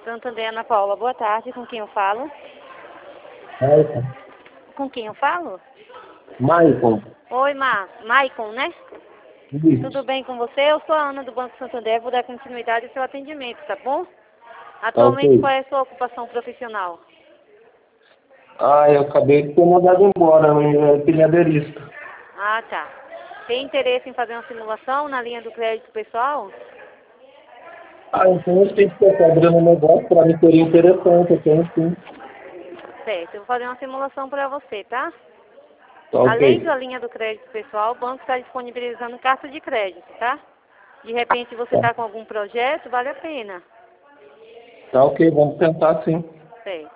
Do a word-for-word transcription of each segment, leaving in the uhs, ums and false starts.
Santander, Ana Paula, boa tarde. Com quem eu falo? Maicon. Com quem eu falo? Maicon. Oi, Ma. Maicon, né? Isso. Tudo bem com você? Eu sou a Ana do Banco Santander, vou dar continuidade ao seu atendimento, tá bom? Tá Atualmente, ok. qual é a sua ocupação profissional? Ah, eu acabei de ser mandado embora, eu é pilhadeirista. Ah, tá. Tem interesse em fazer uma simulação na linha do crédito pessoal? Ah, então eu tenho que estar abrindo um negócio para mim seria interessante, eu tenho sim. Certo, eu vou fazer uma simulação para você, tá? Tá Além da ok. linha do crédito pessoal, o banco está disponibilizando carta de crédito, tá? De repente você Tá, está com algum projeto, vale a pena. tá ok, vamos tentar sim. Certo.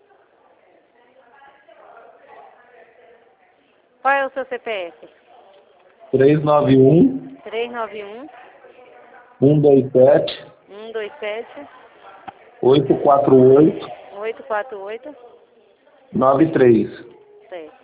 Qual é o seu C P F? três nove um, três nove um, um dois sete, um dois sete, oito quatro oito, oito quatro oito. nove três. Certo.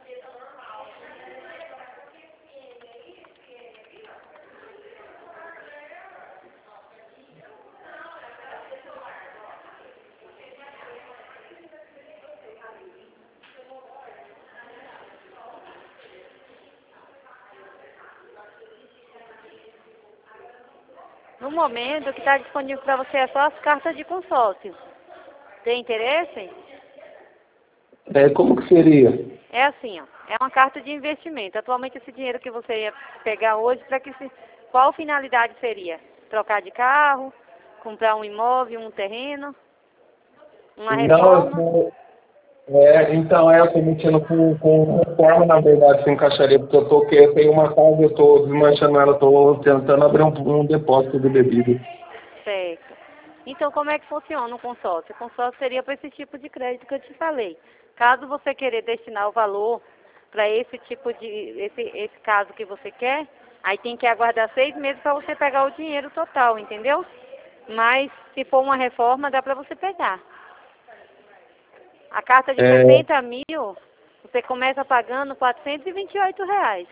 No momento, o que está disponível para você é só as cartas de consórcio. Tem interesse? É, como que seria? É assim, ó. É uma carta de investimento. Atualmente, esse dinheiro que você ia pegar hoje, para que se... qual finalidade seria? Trocar de carro? Comprar um imóvel, um terreno? Uma Não, eu reforma? tô, é, então é, eu tô mexendo com, com reforma, na verdade, se encaixaria, porque eu tô, que eu tenho uma casa, eu tô desmanchando ela, tô tentando abrir um, um depósito de bebida. Certo. Então, como é que funciona o consórcio? O consórcio seria para esse tipo de crédito que eu te falei. Caso você querer destinar o valor para esse tipo de, esse, esse caso que você quer, aí tem que aguardar seis meses para você pegar o dinheiro total, entendeu? Mas, se for uma reforma, dá para você pegar. A carta de É, sessenta mil, você começa pagando quatrocentos e vinte e oito reais.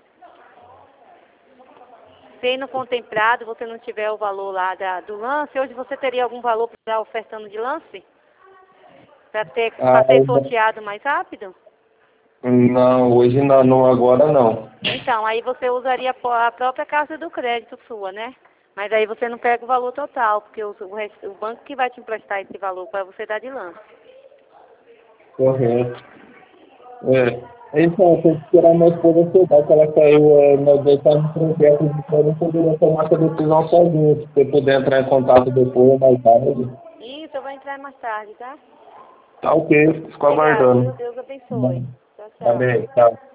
Sendo contemplado, você não tiver o valor lá da, do lance, hoje você teria algum valor para estar ofertando de lance? Para ter, ah, para ser sorteado mais rápido? não, hoje não, não, agora não. Então, aí você usaria a própria carta do crédito sua, né? Mas aí você não pega o valor total, porque o, o, rest- o banco que vai te emprestar esse valor para você dar de lance. Correto. É. Então, eu tenho que esperar minha esposa chegar, que ela saiu, é, nós dois estamos em projeto, então eu não poderia tomar essa decisão sozinho. Se você puder entrar em contato depois, mais tarde. Isso, eu vou entrar mais tarde, tá? Tá ok, fico Obrigado, viu? aguardando. Deus abençoe. Tchau, tchau. Amém, tchau.